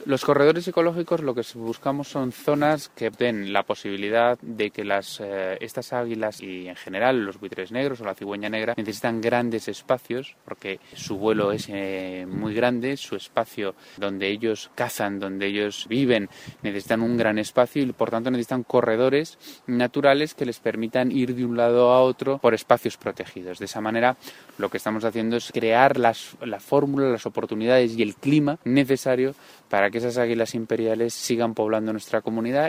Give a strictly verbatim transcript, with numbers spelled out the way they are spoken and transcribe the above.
Los corredores ecológicos lo que buscamos son zonas que den la posibilidad de que las eh, estas águilas y en general los buitres negros o la cigüeña negra necesitan grandes espacios porque su vuelo es eh, muy grande, su espacio donde ellos cazan, donde ellos viven, necesitan un gran espacio y por tanto necesitan corredores naturales que les permitan ir de un lado a otro por espacios protegidos. De esa manera lo que estamos haciendo es crear las, la fórmula, las oportunidades y el clima necesario para que esas águilas imperiales sigan poblando nuestra comunidad